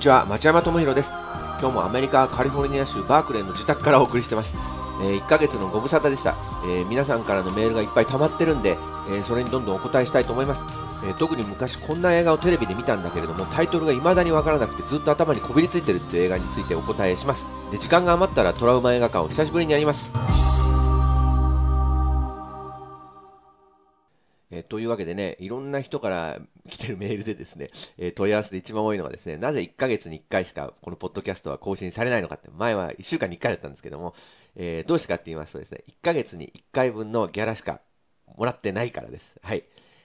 ちは、町山智博です。今日もアメリカカリフォルニア州バークレーの自宅からお送りしてます。1ヶ月のご無沙汰でした。皆さんからのメールがいっぱい溜まってるんで、それにどんどんお答えしたいと思います。特に昔こんな映画をテレビで見たんだけれども、タイトルが未だにわからなくてずっと頭にこびりついてるっていう映画についてお答えします。で、時間が余ったらトラウマ映画館を久しぶりにやります。というわけでね、いろんな人から来てるメールでですね、問い合わせで一番多いのがですね、なぜ1ヶ月に1回しかこのポッドキャストは更新されないのかって、前は1週間に1回だったんですけども、どうしてかって言いますとですね、1ヶ月に1回分のギャラしかもらってないからです。はい。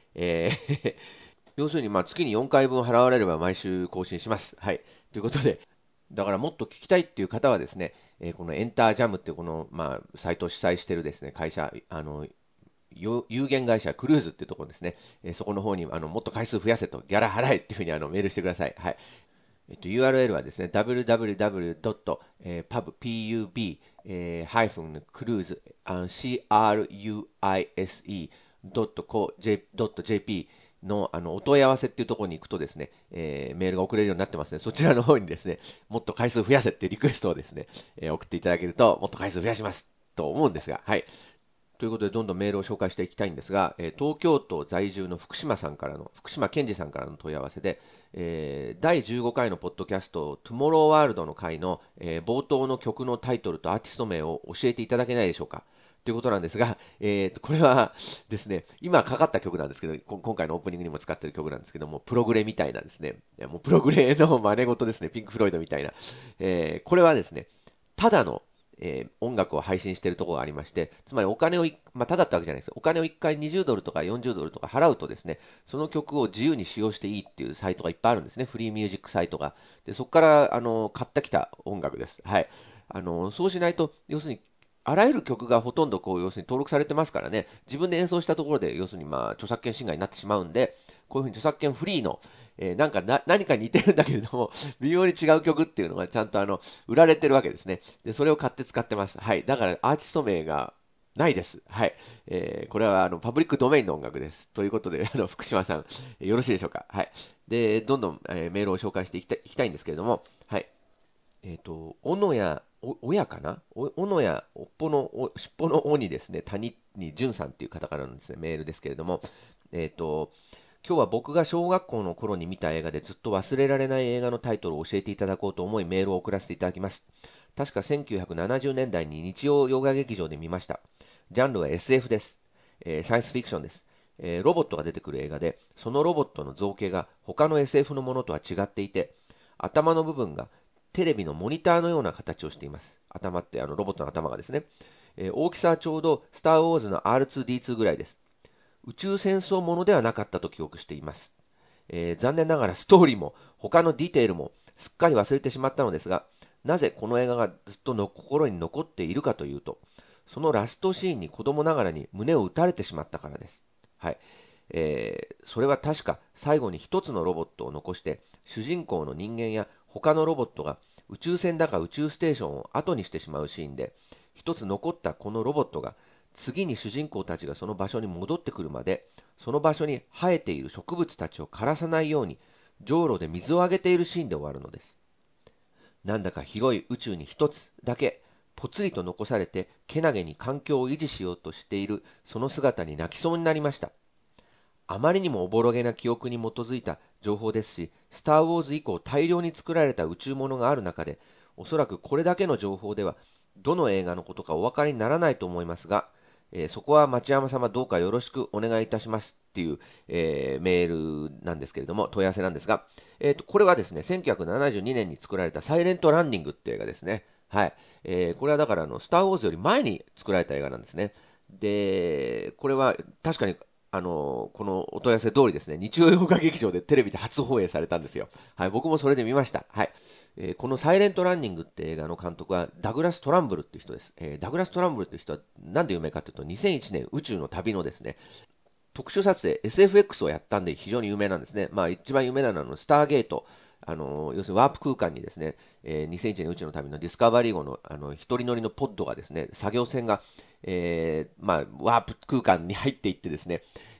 要するに月に4回分払われれば毎週更新します。はい。ということで、だからもっと聞きたいっていう方はですね、このエンタージャムっていうこの、サイトを主催してるですね、会社、有限会社クルーズっていうところですね、そこの方にもっと回数増やせと、ギャラ払えっていうふうにメールしてください。はい。URL はですね、www.pub-cruise.co.jp のお問い合わせっていうところに行くとですね、メールが送れるようになってますね。そちらの方にですね、もっと回数増やせっていうリクエストをですね、送っていただけると、もっと回数増やしますと思うんですが、はい。ということで、どんどんメールを紹介していきたいんですが、東京都在住の福島健二さんからの問い合わせで、第15回のポッドキャスト、トゥモローワールドの回の、冒頭の曲のタイトルとアーティスト名を教えていただけないでしょうかということなんですが、これはですね、今かかった曲なんですけど、今回のオープニングにも使っている曲なんですけども、プログレみたいなですね、もうプログレの真似事ですね、ピンク・フロイドみたいな。これはですね、ただの音楽を配信しているところがありまして、つまりお金を、ただったわけじゃないです。お金を1回20ドルとか40ドルとか払うとですね、その曲を自由に使用していいっていうサイトがいっぱいあるんですね。フリーミュージックサイトが。で、そこから、買ってきた音楽です。はい。そうしないと、要するに、あらゆる曲がほとんど要するに登録されてますからね、自分で演奏したところで、要するに著作権侵害になってしまうんで、こういうふうに著作権フリーの、何か似てるんだけれども、微妙に違う曲っていうのがちゃんと売られてるわけですね。で、それを買って使ってます。はい。だからアーティスト名がないです。はい。これはパブリックドメインの音楽です。ということで、福島さん、よろしいでしょうか。はい。で、どんどん、メールを紹介していきたいんですけれども、はい。小野や、親かな小野や、尻尾の尾にですね、谷に淳さんっていう方からのですね、メールですけれども、今日は僕が小学校の頃に見た映画でずっと忘れられない映画のタイトルを教えていただこうと思いメールを送らせていただきます。確か1970年代に日曜洋画劇場で見ました。ジャンルは SF です。サイエンスフィクションです。ロボットが出てくる映画で、そのロボットの造形が他の SF のものとは違っていて、頭の部分がテレビのモニターのような形をしています。頭ってロボットの頭がですね。大きさはちょうどスター・ウォーズの R2D2 ぐらいです。宇宙戦争ものではなかったと記憶しています。残念ながらストーリーも他のディテールもすっかり忘れてしまったのですが、なぜこの映画がずっと心に残っているかというと、そのラストシーンに子供ながらに胸を打たれてしまったからです。はい。それは確か最後に一つのロボットを残して、主人公の人間や他のロボットが宇宙船だか宇宙ステーションを後にしてしまうシーンで、一つ残ったこのロボットが次に主人公たちがその場所に戻ってくるまで、その場所に生えている植物たちを枯らさないように、じょうろで水をあげているシーンで終わるのです。なんだか広い宇宙に一つだけ、ぽつりと残されて、けなげに環境を維持しようとしている、その姿に泣きそうになりました。あまりにもおぼろげな記憶に基づいた情報ですし、スター・ウォーズ以降大量に作られた宇宙ものがある中で、おそらくこれだけの情報では、どの映画のことかお分かりにならないと思いますが、そこは町山様どうかよろしくお願いいたしますっていう、メールなんですけれども、問い合わせなんですが、これはですね、1972年に作られたサイレントランニングっていう映画ですね。はい。これはだからスター・ウォーズより前に作られた映画なんですね。で、これは確かにこのお問い合わせ通りですね、日曜洋画劇場でテレビで初放映されたんですよ。はい、僕もそれで見ました。はい。このサイレントランニングって映画の監督はダグラス・トランブルっていう人です。ダグラス・トランブルっていう人はなんで有名かというと、2001年宇宙の旅のですね、特殊撮影 SFX をやったんで非常に有名なんですね。一番有名なのはスターゲート。要するにワープ空間にですね、2001年宇宙の旅のディスカバリー号の、一人乗りのポッドがですね、作業船が、ワープ空間に入っていってですね、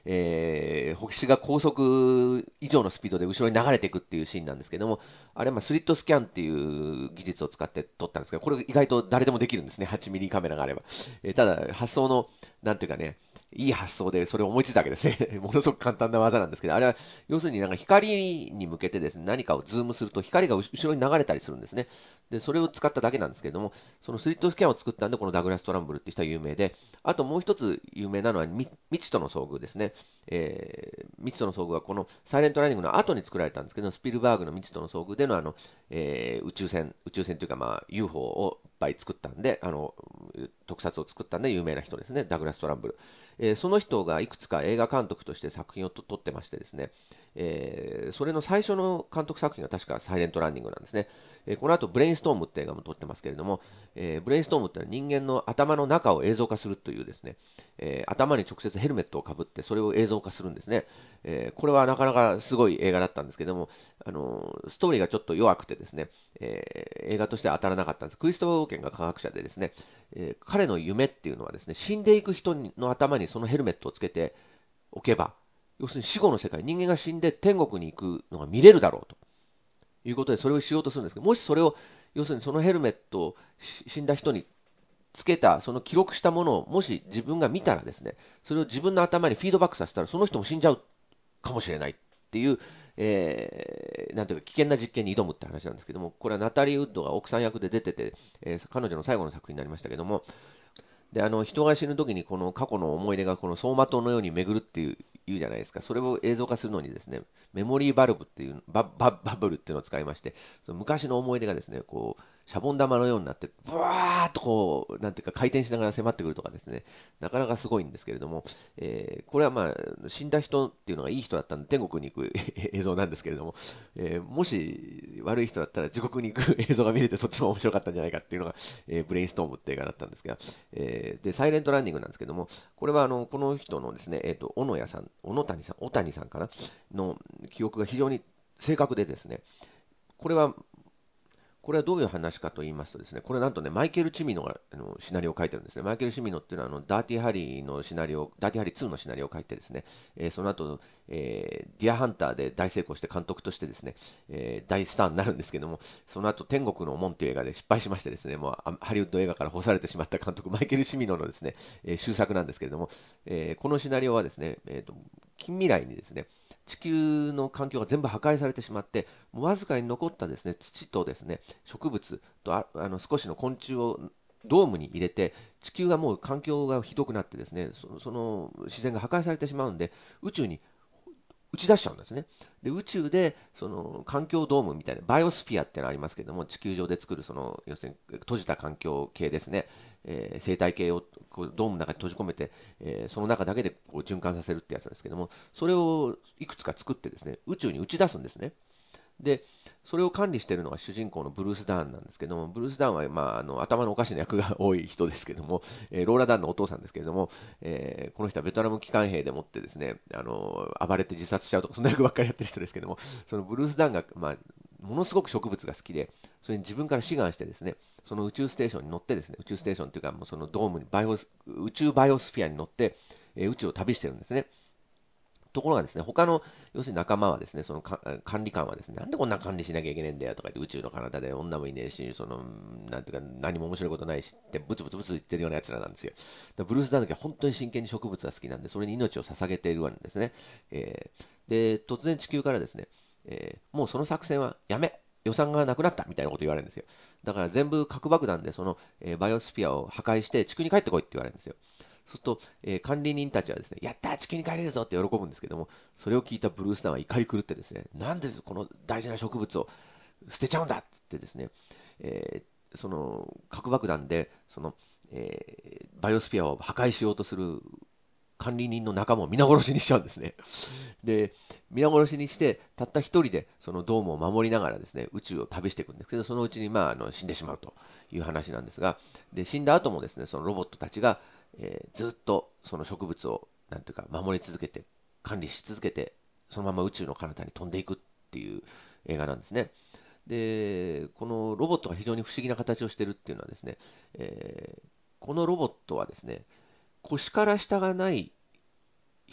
星が高速以上のスピードで後ろに流れていくっていうシーンなんですけども、あれはスリットスキャンっていう技術を使って撮ったんですけど、これ意外と誰でもできるんですね、8ミリカメラがあれば。ただ、発想の、なんていうかね、いい発想でそれを思いついたわけですね。ものすごく簡単な技なんですけど、あれは要するになんか光に向けてですね、何かをズームすると光が後ろに流れたりするんですね。で、それを使っただけなんですけれども、そのスリットスキャンを作ったんで、このダグラス・トランブルって人は有名で、あともう一つ有名なのは未知との遭遇ですね。未知との遭遇はこのサイレントランニングの後に作られたんですけど、スピルバーグの未知との遭遇での宇宙船というかまあ UFO をいっぱい作ったんで、特撮を作ったんで有名な人ですね、ダグラス・トランブル。その人がいくつか映画監督として作品を撮ってましてですね、それの最初の監督作品が確かサイレントランニングなんですね。この後ブレインストームって映画も撮ってますけれども、ブレインストームってのは人間の頭の中を映像化するというですね、頭に直接ヘルメットをかぶってそれを映像化するんですね。これはなかなかすごい映画だったんですけども、ストーリーがちょっと弱くてですね、映画としては当たらなかったんです。クリストファー・ウォーケンが科学者でですね、彼の夢っていうのはですね、死んでいく人の頭にそのヘルメットをつけておけば、要するに死後の世界、人間が死んで天国に行くのが見れるだろうということでそれをしようとするんですけど、もしそれを、要するにそのヘルメットを死んだ人につけた、その記録したものをもし自分が見たらですね、それを自分の頭にフィードバックさせたらその人も死んじゃうかもしれないっていう、なんていうか危険な実験に挑むって話なんですけども、これはナタリー・ウッドが奥さん役で出てて、彼女の最後の作品になりましたけども、で、人が死ぬ時にこの過去の思い出がこの走馬灯のように巡るっていうじゃないですか。それを映像化するのにですね、メモリーバルブっていう、バブルっていうのを使いまして、その昔の思い出がですね、こう、シャボン玉のようになって、ブワーっとこう、なんていうか回転しながら迫ってくるとかですね、なかなかすごいんですけれども、これはまあ、死んだ人っていうのがいい人だったんで天国に行く映像なんですけれども、もし悪い人だったら地獄に行く映像が見れてそっちも面白かったんじゃないかっていうのが、ブレインストームって映画だったんですが、で、サイレントランニングなんですけども、これはこの人のですね、小野谷さん、小谷さんかなの記憶が非常に正確でですね、これはこれはどういう話かと言いますとですね、これなんとね、マイケル・チミノがシナリオを書いてるんですね。マイケル・チミノっていうのはダーティーハリーのシナリオ、ダーティーハリー2のシナリオを書いてですね、その後、ディアハンターで大成功して監督としてですね、大スターになるんですけども、その後天国の門という映画で失敗しましてですね、もうハリウッド映画から干されてしまった監督、マイケル・チミノのですね、終作なんですけれども、このシナリオはですね、近未来にですね、地球の環境が全部破壊されてしまって、もうわずかに残ったですね土とですね植物と少しの昆虫をドームに入れて、地球がもう環境がひどくなってですね、その自然が破壊されてしまうんで、宇宙に打ち出しちゃうんですね。で、宇宙で、その環境ドームみたいな、バイオスフィアってのがありますけども、地球上で作る、要するに閉じた環境系ですね、生態系をこうドームの中に閉じ込めて、その中だけでこう循環させるってやつなんですけども、それをいくつか作ってですね、宇宙に打ち出すんですね。で、それを管理しているのが主人公のブルース・ダーンなんですけども、ブルース・ダーンは、まあ、頭のおかしな役が多い人ですけども、ローラ・ダーンのお父さんですけれども、この人はベトナム機関兵でもってですね、暴れて自殺しちゃうとか、そんな役ばっかりやってる人ですけども、そのブルース・ダーンが、まあ、ものすごく植物が好きで、それに自分から志願してですね、その宇宙ステーションに乗ってですね、宇宙ステーションというか、もうそのドームに宇宙バイオスフィアに乗って、宇宙を旅してるんですね。ところがですね、他の、要するに仲間はですね、その管理官はですね、なんでこんな管理しなきゃいけないんだよとか言って、宇宙の彼方で女もいねえし、なんていうか、何も面白いことないしって、ブツブツブツ言ってるような奴らなんですよ。ブルース・ダンだけは本当に真剣に植物が好きなんで、それに命を捧げているわけですね。で、突然地球からですね、もうその作戦はやめ、予算がなくなったみたいなこと言われるんですよ。だから全部核爆弾でバイオスピアを破壊して地球に帰ってこいって言われるんですよ。そうすると、管理人たちはですね、やったー地球に帰れるぞって喜ぶんですけども、それを聞いたブルースターは怒り狂ってですね、なんでこの大事な植物を捨てちゃうんだって言ってですね、その核爆弾でバイオスピアを破壊しようとする管理人の仲間を皆殺しにしちゃうんですね。で、皆殺しにして、たった一人でそのドームを守りながらですね、宇宙を旅していくんですけど、そのうちに、まあ、死んでしまうという話なんですが、で、死んだ後もですね、そのロボットたちが、ずっとその植物を、なんていうか、守り続けて、管理し続けて、そのまま宇宙の彼方に飛んでいくっていう映画なんですね。で、このロボットが非常に不思議な形をしているっていうのはですね、このロボットはですね、腰から下がない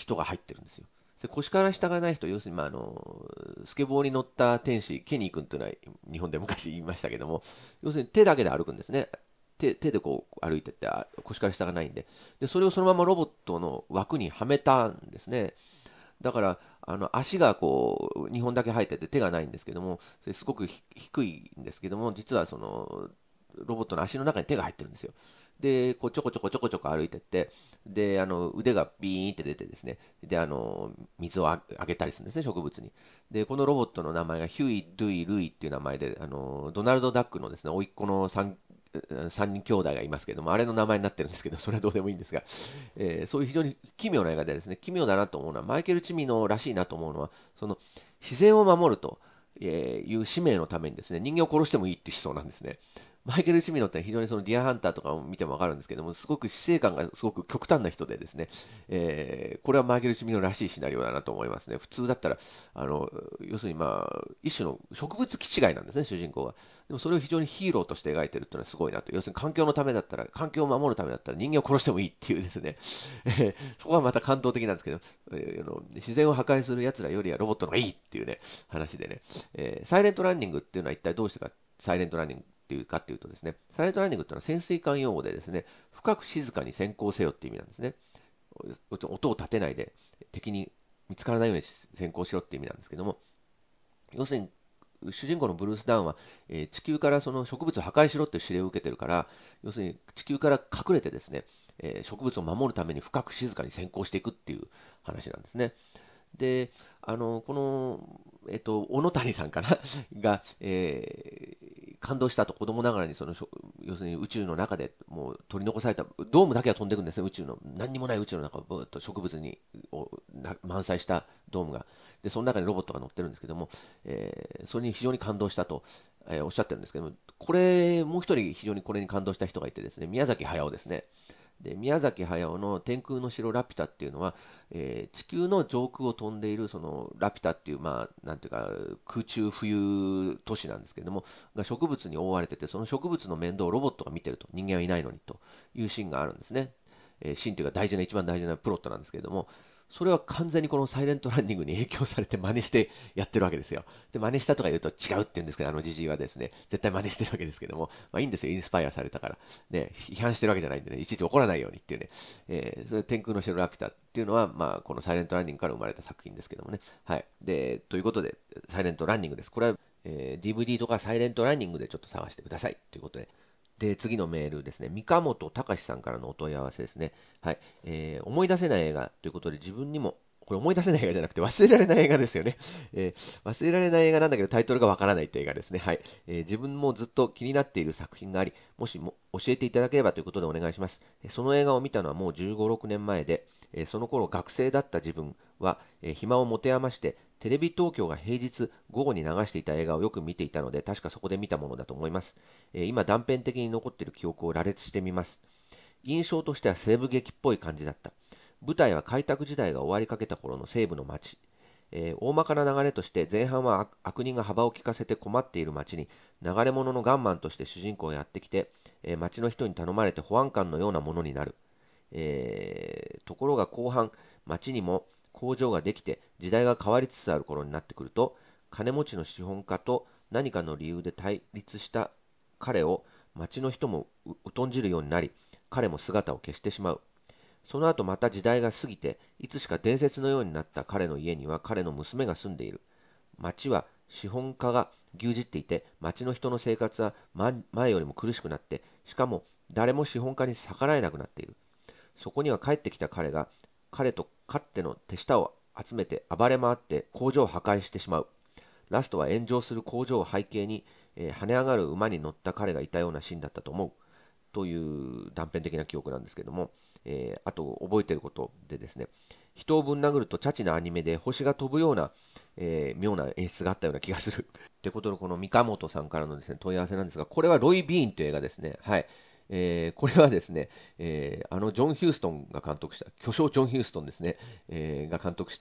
人が入ってるんですよ。で腰から下がない人、要するに、スケボーに乗った天使、ケニー君というのは日本で昔言いましたけども、要するに手だけで歩くんですね。手でこう歩いてって、腰から下がないんで。で、それをそのままロボットの枠にはめたんですね。だから、足がこう、2本だけ生えてて手がないんですけども、それすごく低いんですけども、実はその、ロボットの足の中に手が入ってるんですよ。で、こうちょこちょこちょこちょこ歩いてって、で、腕がビーンって出てですね、で、水をあげたりするんですね、植物に。で、このロボットの名前がヒューイ・ドゥイ・ルイっていう名前で、ドナルド・ダックのですね、甥っ子の三人兄弟がいますけども、あれの名前になってるんですけど、それはどうでもいいんですが、そういう非常に奇妙な映画でですね、奇妙だなと思うのは、マイケル・チミノらしいなと思うのは、その自然を守るという使命のためにですね、人間を殺してもいいっていう思想なんですね。マイケル・チミノって非常にそのディアハンターとかを見てもわかるんですけども、すごく死生観がすごく極端な人でですね、これはマイケル・チミノらしいシナリオだなと思いますね。普通だったら、要するに一種の植物気違いなんですね、主人公は。でもそれを非常にヒーローとして描いてるっていうのはすごいなと。要するに環境のためだったら、環境を守るためだったら人間を殺してもいいっていうですね、そこはまた感動的なんですけど、自然を破壊する奴らよりはロボットの方がいいっていうね、話でね、サイレントランニングっていうのは一体どうしてか、サイレントランニングっていうかっていうとですね、サイレントランニングっていうのは潜水艦用語でですね、深く静かに潜行せよっていう意味なんですね。音を立てないで敵に見つからないように潜行しろっていう意味なんですけども、要するに主人公のブルース・ダウンは、地球からその植物を破壊しろっていう指令を受けてるから、要するに地球から隠れてですね、植物を守るために深く静かに潜行していくっていう話なんですね。で、この、小野谷さんかなが、感動したと子供ながらに要するに宇宙の中でもう取り残された、ドームだけは飛んでいくんですね、宇宙の、何にもない宇宙の中をぶっと植物に満載したドームが。で、その中にロボットが乗ってるんですけども、それに非常に感動したと、おっしゃってるんですけども、これ、もう一人非常にこれに感動した人がいてですね、宮崎駿ですね。で宮崎駿の天空の城ラピュタっていうのは、地球の上空を飛んでいるそのラピュタっていう、なんていうか空中浮遊都市なんですけれども、が植物に覆われてて、その植物の面倒をロボットが見てると、人間はいないのにというシーンがあるんですね。シーンというか一番大事なプロットなんですけれども、それは完全にこのサイレントランニングに影響されて真似してやってるわけですよ。で、真似したとか言うと違うって言うんですけど、あのじじいはですね、絶対真似してるわけですけども、いいんですよ、インスパイアされたから。ね、批判してるわけじゃないんでね、いちいち怒らないようにっていうね、それ天空の城ラピュタっていうのは、このサイレントランニングから生まれた作品ですけどもね。はい。で、ということで、サイレントランニングです。これは、DVD とかサイレントランニングでちょっと探してくださいということで。で、次のメールですね。三河本隆さんからのお問い合わせですね。はい。思い出せない映画ということで、自分にも、これ思い出せない映画じゃなくて忘れられない映画ですよね。忘れられない映画なんだけどタイトルがわからないって映画ですね。はい。自分もずっと気になっている作品があり、もしも教えていただければということでお願いします。その映画を見たのはもう15、6年前で、その頃学生だった自分は、暇を持て余して、テレビ東京が平日午後に流していた映画をよく見ていたので、確かそこで見たものだと思います。今断片的に残っている記憶を羅列してみます。印象としては西部劇っぽい感じだった。舞台は開拓時代が終わりかけた頃の西部の町。大まかな流れとして前半は悪人が幅を利かせて困っている町に流れ者のガンマンとして主人公がやってきて、町の人に頼まれて保安官のようなものになる。ところが後半、町にも工場ができて時代が変わりつつある頃になってくると、金持ちの資本家と何かの理由で対立した彼を町の人も疎んじるようになり、彼も姿を消してしまう。その後また時代が過ぎて、いつしか伝説のようになった彼の家には彼の娘が住んでいる。町は資本家が牛耳っていて、町の人の生活は前よりも苦しくなって、しかも誰も資本家に逆らえなくなっている。そこには帰ってきた彼が、彼とかつての手下を集めて暴れ回って工場を破壊してしまう。ラストは炎上する工場を背景に、跳ね上がる馬に乗った彼がいたようなシーンだったと思う。という断片的な記憶なんですけども、あと覚えていることでですね、人をぶん殴るとチャチなアニメで星が飛ぶような、妙な演出があったような気がする。ってことで、この三河本さんからのですね、問い合わせなんですが、これはロイ・ビーンという映画ですね。はい。これはですね、ジョン・ヒューストンが監督した、巨匠ジョン・ヒューストンですね、が監督した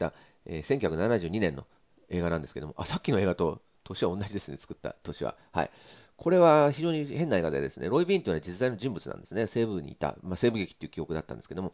、1972年の映画なんですけども、さっきの映画と年は同じですね、作った年は。はい。これは非常に変な映画でですね、ロイ・ビーンというのは実在の人物なんですね。西部にいた、西部劇っていう記憶だったんですけども、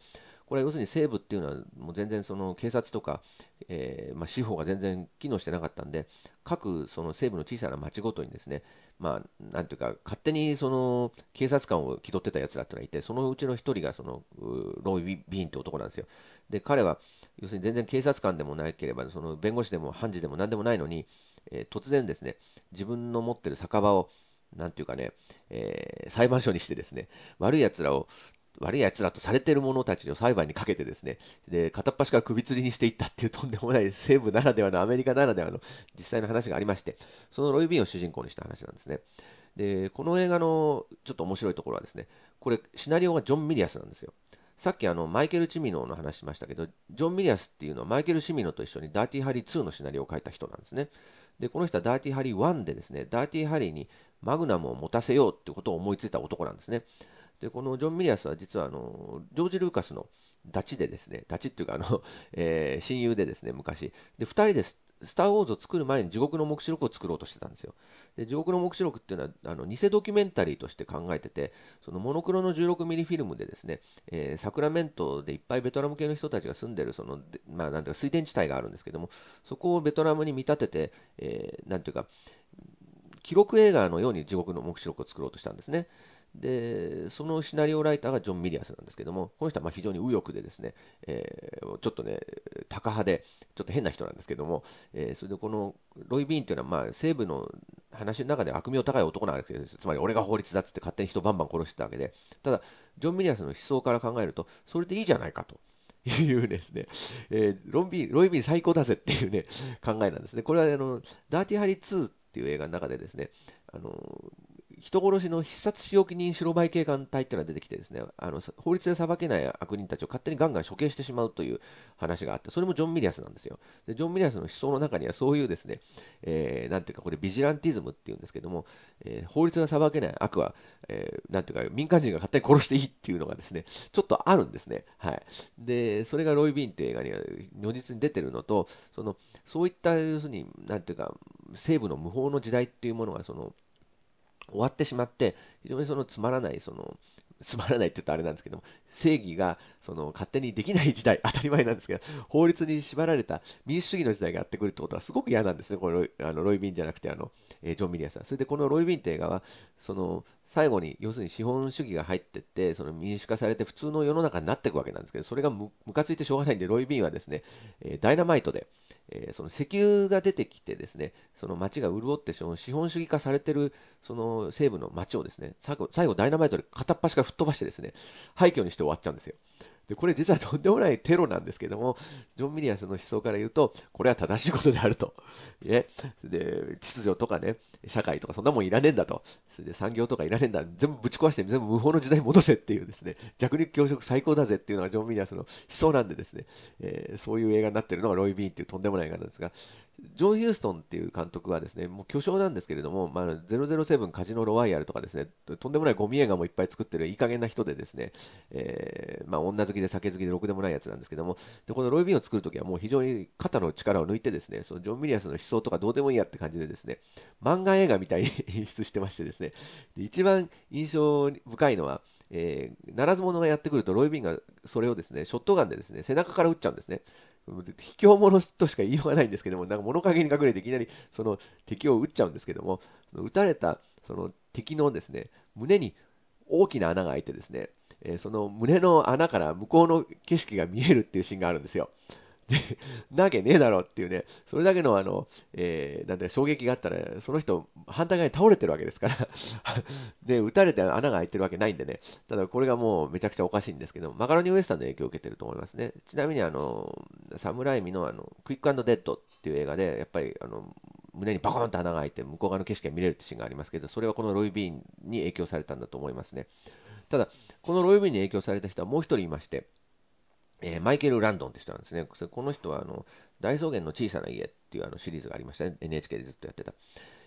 これは要するに西部っていうのはもう全然その警察とか、司法が全然機能してなかったんで、各その西部の小さな町ごとにですね、なんていうか、勝手にその警察官を気取ってたやつらってのがいて、そのうちの一人がそのロイ・ビーンって男なんですよ。で、彼は要するに全然警察官でもなければ、その弁護士でも判事でも何でもないのに、突然ですね、自分の持ってる酒場を、なんていうかね、裁判所にしてですね、悪い奴らとされている者たちを裁判にかけてですね、で、片っ端から首吊りにしていったっていうとんでもない西部ならではのアメリカならではの実際の話がありまして、そのロイ・ビーンを主人公にした話なんですね。で、この映画のちょっと面白いところはですね、これシナリオがジョン・ミリアスなんですよ。さっきマイケル・チミノの話しましたけど、ジョン・ミリアスっていうのはマイケル・チミノと一緒にダーティー・ハリー2のシナリオを書いた人なんですね。で、この人はダーティー・ハリー1でですね、ダーティー・ハリーにマグナムを持たせようってことを思いついた男なんですね。で、このジョン・ミリアスは実はジョージ・ルーカスのダチでですね、ダチっていうか親友でですね、昔。で、二人でスター・ウォーズを作る前に地獄の黙示録を作ろうとしてたんですよ。で、地獄の黙示録っていうのは、偽ドキュメンタリーとして考えてて、そのモノクロの16ミリフィルムでですね、サクラメントでいっぱいベトナム系の人たちが住んでる、なんていうか、水田地帯があるんですけども、そこをベトナムに見立てて、なんていうか、記録映画のように地獄の黙示録を作ろうとしたんですね。で、そのシナリオライターがジョン・ミリアスなんですけども、この人は非常に右翼でですね、ちょっとね、タカ派で、ちょっと変な人なんですけども、それでこのロイ・ビーンというのは、西部の話の中で悪名高い男なんですけど、つまり俺が法律だっつって勝手に人バンバン殺してたわけで、ただ、ジョン・ミリアスの思想から考えると、それでいいじゃないかと。いうですね、ロイ・ビーン最高だぜっていうね、考えなんですね。これはダーティー・ハリー2っていう映画の中でですね、あの人殺しの必殺仕置き人白バイ警官隊っていうのが出てきてですね、法律で裁けない悪人たちを勝手にガンガン処刑してしまうという話があって、それもジョン・ミリアスなんですよ。で、ジョン・ミリアスの思想の中にはそういうですね、なんていうか、これビジランティズムっていうんですけども、法律が裁けない悪は、なんていうか、民間人が勝手に殺していいっていうのがですね、ちょっとあるんですね。はい。で、それがロイ・ビーンっていう映画には如実に出てるのと、そういった要するに、なんていうか、西部の無法の時代っていうものが終わってしまって、非常につまらない、つまらないって言ったらあれなんですけども、正義が勝手にできない時代、当たり前なんですけど、法律に縛られた民主主義の時代がやってくるってことはすごく嫌なんですね、これロイ・ビンじゃなくてジョン・ミリアさん。それでこのロイ・ビンって映画は、最後に要するに資本主義が入っていって、民主化されて普通の世の中になっていくわけなんですけど、それがムカついてしょうがないんで、ロイ・ビンはですね、ダイナマイトで、その石油が出てきてですね、その街が潤って資本主義化されてるその西部の街をですね、最後ダイナマイトで片っ端から吹っ飛ばしてですね、廃墟にして終わっちゃうんですよ。で、これ実はとんでもないテロなんですけども、ジョン・ミリアスの思想から言うと、これは正しいことであると。ね、で、秩序とかね、社会とかそんなもんいらねえんだと。それで産業とかいらねえんだ。全部ぶち壊して全部無法の時代に戻せっていうですね、弱肉強食最高だぜっていうのがジョン・ミリアスの思想なんでですね、そういう映画になってるのがロイ・ビーンっていうとんでもない映画なんですが、ジョン・ヒューストンっていう監督はですね、もう巨匠なんですけれども、007カジノロワイヤルとかですね、とんでもないゴミ映画もいっぱい作ってるいい加減な人でですね、女好きで酒好きでろくでもないやつなんですけども、でこのロイ・ビーンを作るときはもう非常に肩の力を抜いてですね、そのジョン・ミリアスの思想とかどうでもいいやって感じでですね、漫画映画みたいに演出してましてですね、で一番印象深いのは、ならず者がやってくるとロイ・ビーンがそれをですね、ショットガンでですね、背中から撃っちゃうんですね。卑怯者としか言いようがないんですけども、なんか物陰に隠れていきなりその敵を撃っちゃうんですけども、撃たれたその敵のですね、胸に大きな穴が開いてですね、その胸の穴から向こうの景色が見えるっていうシーンがあるんですよ。で、なわけねえだろっていうね、それだけのなんて衝撃があったら、その人、反対側に倒れてるわけですからで、撃たれて穴が開いてるわけないんでね、ただこれがもうめちゃくちゃおかしいんですけど、マカロニウエスタンの影響を受けてると思いますね。ちなみにサムライミのクイックデッドっていう映画で、やっぱり胸にバコーンと穴が開いて向こう側の景色が見れるってシーンがありますけど、それはこのロイ・ビーンに影響されたんだと思いますね。ただ、このロイ・ビーンに影響された人はもう一人いまして、マイケル・ランドンって人なんですね。この人は大草原の小さな家っていうシリーズがありましたね。NHK でずっとやってた。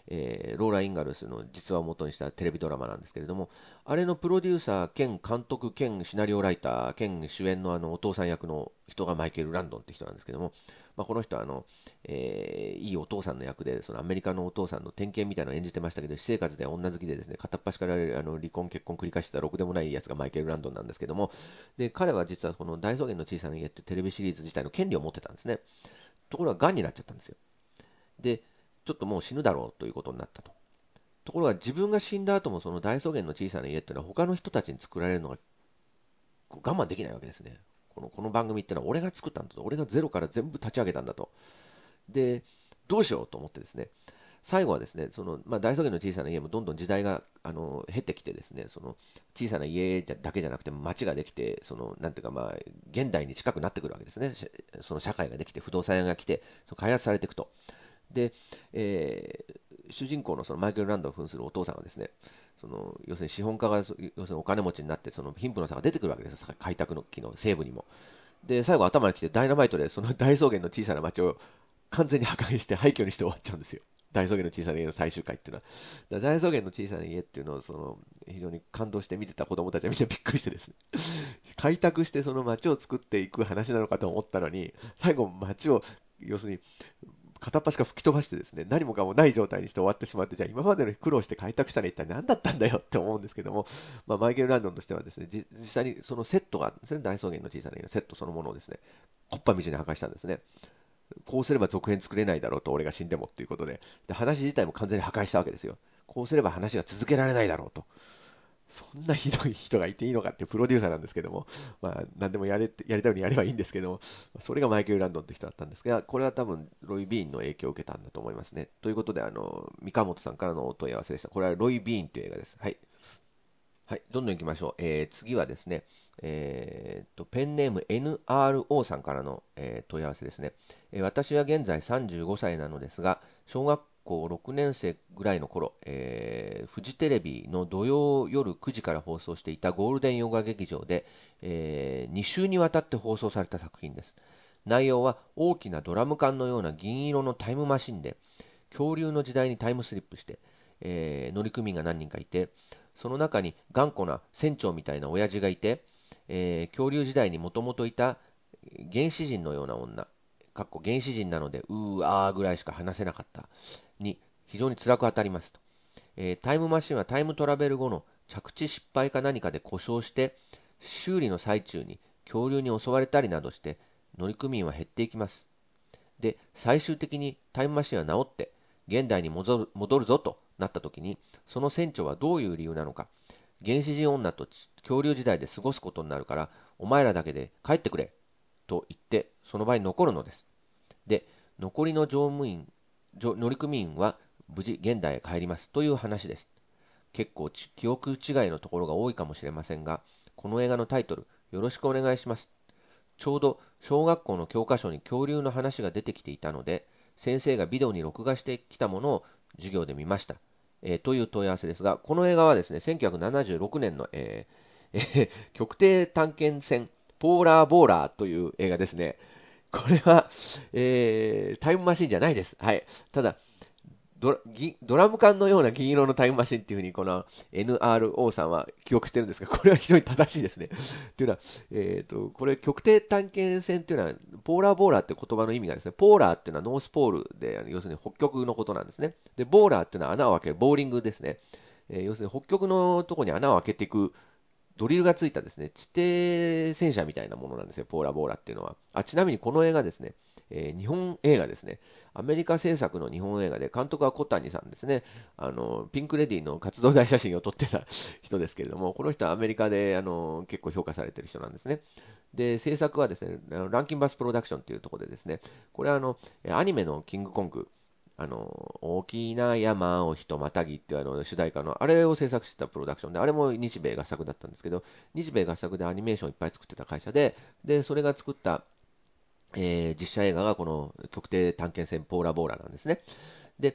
ローラ・インガルスの実話を元にしたテレビドラマなんですけれども、あれのプロデューサー兼監督兼シナリオライター兼主演のお父さん役の人がマイケル・ランドンって人なんですけども、この人はいいお父さんの役で、そのアメリカのお父さんの典型みたいなのを演じてましたけど、私生活で女好きでですね、片っ端から離婚、結婚繰り返してたろくでもないやつがマイケル・ランドンなんですけども、で彼は実はこの大草原の小さな家ってテレビシリーズ自体の権利を持ってたんですね。ところが癌になっちゃったんですよ。で、ちょっともう死ぬだろうということになったと。ところが自分が死んだ後もその大草原の小さな家っていうのは他の人たちに作られるのが我慢できないわけですね。この番組ってのは俺が作ったんだと。俺がゼロから全部立ち上げたんだと。で、どうしようと思ってですね、最後はですね、大草原の小さな家もどんどん時代が減ってきてですね、その小さな家だけじゃなくて街ができて、なんていうか現代に近くなってくるわけですね。その社会ができて、不動産屋が来て、開発されていくと。で、主人公のそのマイケル・ランドを扮するお父さんはですね、要するに資本家が要するにお金持ちになって、その貧富の差が出てくるわけです、開拓の機の西部にも。で、最後頭に来てダイナマイトでその大草原の小さな町を完全に破壊して廃墟にして終わっちゃうんですよ。大草原の小さな家の最終回っていうのは。大草原の小さな家っていうのを非常に感動して見てた子供たちはみんなびっくりしてですね、開拓してその町を作っていく話なのかと思ったのに、最後町を要するに片っ端から吹き飛ばしてですね、何もかもない状態にして終わってしまって、じゃあ今までの苦労して開拓したのは一体何だったんだよって思うんですけども、マイケル・ランドンとしてはですね、実際にそのセットがですね、大草原の小さな家のセットそのものをですね、木っ端みじんに破壊したんですね。こうすれば続編作れないだろうと、俺が死んでもっていうことで、話自体も完全に破壊したわけですよ。こうすれば話が続けられないだろうと。そんなひどい人がいていいのかっていうプロデューサーなんですけども、何でもやりたいようにやればいいんですけども、それがマイケル・ランドンって人だったんですが、これは多分ロイ・ビーンの影響を受けたんだと思いますね。ということで、三河本さんからのお問い合わせでした。これはロイ・ビーンという映画です。はい。はい、どんどん行きましょう。次はですね、ペンネーム NRO さんからの、問い合わせですね。私は現在35歳なのですが、小学校6年生ぐらいの頃、フジテレビの土曜夜9時から放送していたゴールデン洋画劇場で、2週にわたって放送された作品です。内容は大きなドラム缶のような銀色のタイムマシンで、恐竜の時代にタイムスリップして、乗組員が何人かいて、その中に頑固な船長みたいな親父がいて、恐竜時代にもともといた原始人のような女、かっこ原始人なので、うーあーぐらいしか話せなかったに非常に辛く当たりますと。タイムマシンはタイムトラベル後の着地失敗か何かで故障して、修理の最中に恐竜に襲われたりなどして、乗組員は減っていきます。で、最終的にタイムマシンは治って、現代に戻るぞとなった時に、その船長はどういう理由なのか、原始人女と恐竜時代で過ごすことになるから、お前らだけで帰ってくれと言って、その場に残るのです。で、残りの乗組員は無事現代へ帰りますという話です。結構記憶違いのところが多いかもしれませんが、この映画のタイトル、よろしくお願いします。ちょうど小学校の教科書に恐竜の話が出てきていたので、先生がビデオに録画してきたものを授業で見ました。という問い合わせですが、この映画はですね、1976年の、極低探検船ポーラー・ボーラーという映画ですね。これは、タイムマシンじゃないです。はい。ただ、ドラム缶のような銀色のタイムマシンっていうふうにこの NRO さんは記憶してるんですが、これは非常に正しいですね。というのは、これ極低探検船っていうのは、ポーラーボーラーって言葉の意味がですね、ポーラーっていうのはノースポールで、要するに北極のことなんですね。で、ボーラーっていうのは穴を開ける、ボーリングですね。要するに北極のところに穴を開けていくドリルがついたですね、地底戦車みたいなものなんですよ、ポーラボーラっていうのは。ちなみにこの映画ですね、日本映画ですね。アメリカ制作の日本映画で、監督は小谷さんですね。ピンクレディーの活動大写真を撮ってた人ですけれども、この人はアメリカで結構評価されてる人なんですね。で、制作はですね、ランキンバスプロダクションというところでですね、これはアニメのキングコング、大きな山をひとまたぎっていう主題歌のあれを制作してたプロダクションで、あれも日米合作だったんですけど、日米合作でアニメーションいっぱい作ってた会社で、それが作った、実写映画がこの特定探検船ポーラボーラなんですね。で、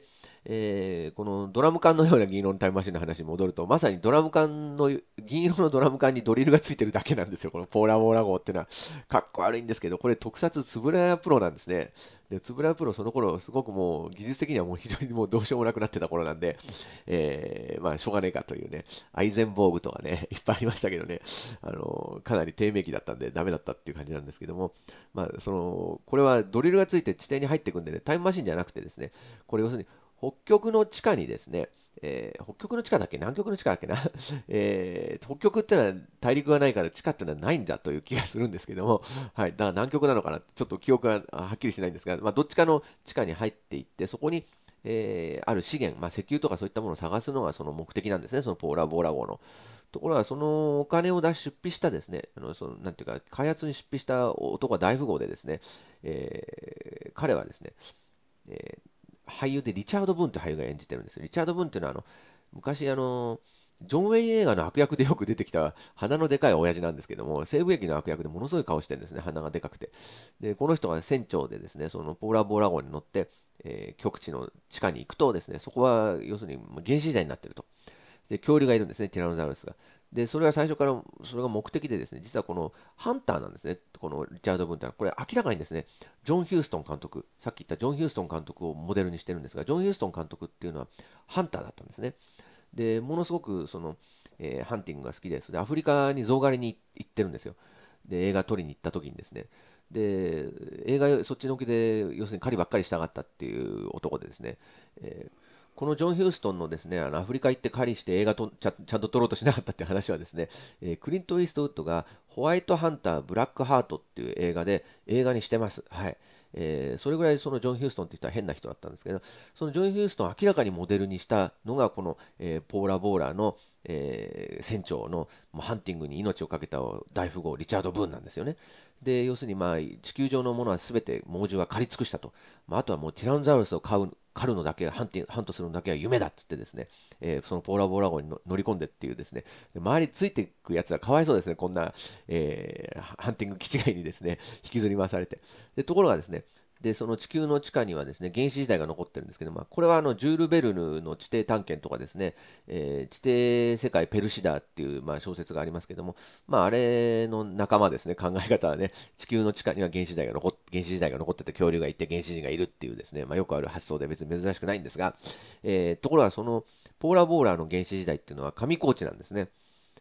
このドラム缶のような銀色のタイムマシンの話に戻ると、まさにドラム缶の、銀色のドラム缶にドリルがついてるだけなんですよ。このポーラボーラ号っていうのは、かっこ悪いんですけど、これ特撮つぶらやプロなんですね。で、つぶらやプロその頃、すごくもう、技術的にはもう非常にもうどうしようもなくなってた頃なんで、まあ、しょうがねえかというね、アイゼンボーグとかね、いっぱいありましたけどね、かなり低迷期だったんでダメだったっていう感じなんですけども、まあ、これはドリルがついて地底に入っていくんでね、タイムマシンじゃなくてですね、これ要するに、北極の地下にですね、北極の地下だっけ南極の地下だっけな、北極ってのは大陸がないから地下ってのはないんだという気がするんですけども、はい、だから南極なのかなちょっと記憶がはっきりしないんですが、まあ、どっちかの地下に入っていって、そこに、ある資源、まあ、石油とかそういったものを探すのがその目的なんですね、そのポーラ・ボーラ号の。ところが、そのお金を出費したですね、なんていうか、開発に出費した男は大富豪でですね、彼はですね、え俳優でリチャード・ブーンという俳優が演じてるんですよ。リチャード・ブーンというのは昔ジョン・ウェイン映画の悪役でよく出てきた鼻のでかい親父なんですけども、西部劇の悪役でものすごい顔してるんですね、鼻がでかくて。で、この人が船長でですね、そのポーラー・ボーラ号に乗って、極地の地下に行くとですね、そこは要するに原始時代になっていると。で、恐竜がいるんですね、ティラノザウルスが。で、それは最初から、それが目的でですね、実はこのハンターなんですね、このリチャード・ブーンってのは、これ明らかにですね、ジョン・ヒューストン監督、さっき言ったジョン・ヒューストン監督をモデルにしてるんですが、ジョン・ヒューストン監督っていうのはハンターだったんですね。で、ものすごくハンティングが好きです。で、アフリカに象狩りに行ってるんですよ。で、映画撮りに行った時にですね、で、映画そっちのけで、要するに狩りばっかりしたかったっていう男でですね、このジョン・ヒューストンのですね、アフリカ行って狩りして映画とちゃんと撮ろうとしなかったっていう話はですね、クリント・イーストウッドがホワイト・ハンター・ブラック・ハートっていう映画で映画にしてます。はい。それぐらいそのジョン・ヒューストンって人は変な人だったんですけど、そのジョン・ヒューストンを明らかにモデルにしたのがこの、ポーラ・ボーラーの、船長のもうハンティングに命を懸けた大富豪リチャード・ブーンなんですよね。で、要するにまあ地球上のものは全て猛獣は狩り尽くしたと。まあ、あとはもうティラノザウルスを狩るのだけ、ハントするのだけは夢だっつってですね、そのポーラ・ボーラ号に乗り込んでっていうですね、周りについていくやつはかわいそうですね、こんな、ハンティング気違いにですね、引きずり回されて。で、ところがですね、で、その地球の地下にはですね、原始時代が残ってるんですけど、まあ、これはジュール・ベルヌの地底探検とかですね、地底世界ペルシダーっていう、まあ、小説がありますけども、まあ、あれの仲間ですね、考え方はね、地球の地下には原始時代が残ってて恐竜がいて原始人がいるっていうですね、まあ、よくある発想で別に珍しくないんですが、ところがその、ポーラ・ボーラーの原始時代っていうのは上高地なんですね。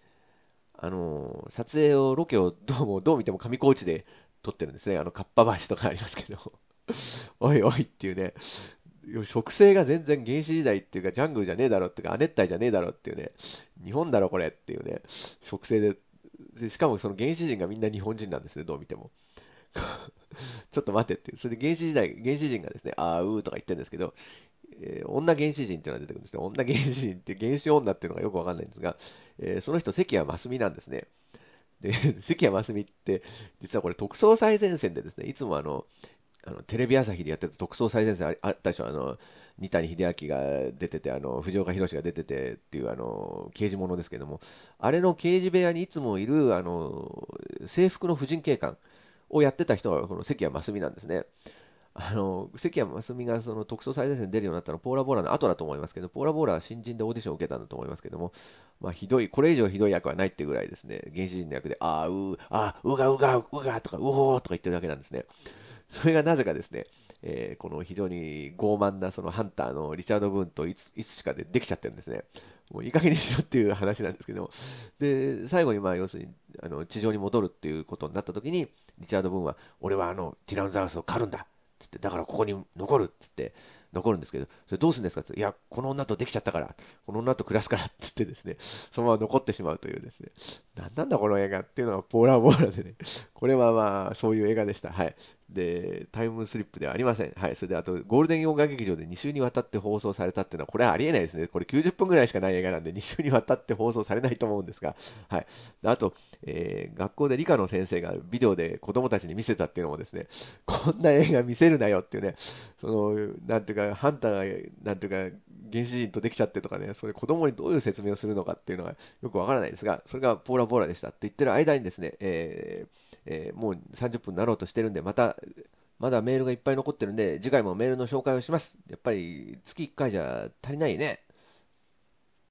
撮影を、ロケをどう見ても上高地で撮ってるんですね。カッパ橋とかありますけど。おいおいっていうね、植生が全然原始時代っていうか、ジャングルじゃねえだろっていうか、亜熱帯じゃねえだろっていうね、日本だろこれっていうね、植生で、しかもその原始人がみんな日本人なんですね、どう見ても。ちょっと待ってっていう、それで原始人がですね、あーうーとか言ってるんですけど、女原始人っていうのが出てくるんですね。女原始人って原始女っていうのがよくわかんないんですが、その人、関谷真澄なんですね。で、関谷真澄って、実はこれ特捜最前線でですね、いつもテレビ朝日でやってた特捜最前線あったでしょ、二谷秀明が出てて、藤岡弘が出ててっていう、刑事ものですけども、あれの刑事部屋にいつもいる、制服の婦人警官をやってた人が、この関谷真澄なんですね。関谷真澄がその特捜最前線に出るようになったのはポーラ・ボーラーの後だと思いますけど、ポーラ・ボーラーは新人でオーディションを受けたんだと思いますけども、まあ、これ以上ひどい役はないっていうぐらいですね、原始人の役で、うがとか、うほーとか言ってるだけなんですね。それがなぜかですね、この非常に傲慢なそのハンターのリチャード・ブーンといつしかできちゃってるんですね。もういい加減にしろっていう話なんですけど、で、最後にまあ要するに地上に戻るっていうことになった時に、リチャード・ブーンは、俺はティラノザウルスを狩るんだつって、だからここに残るっつって、残るんですけど、それどうするんですかって、いや、この女とできちゃったから、この女と暮らすからっつってですね、そのまま残ってしまうというですね、なんだこの映画っていうのはポーラーボーラーでね、これはまあ、そういう映画でした。はい。で、タイムスリップではありません。はい。それであと、ゴールデン洋画劇場で2週にわたって放送されたっていうのは、これはありえないですね。これ90分ぐらいしかない映画なんで、2週にわたって放送されないと思うんですが、はい。であと、学校で理科の先生がビデオで子供たちに見せたっていうのもですね、こんな映画見せるなよっていうね、なんていうか、ハンターが、なんていうか、原始人とできちゃってとかね、それ子供にどういう説明をするのかっていうのがよくわからないですが、それがポーラ・ボーラでしたって言ってる間にですね、もう30分になろうとしてるんで、またまだメールがいっぱい残ってるんで、次回もメールの紹介をします。やっぱり月1回じゃ足りないね。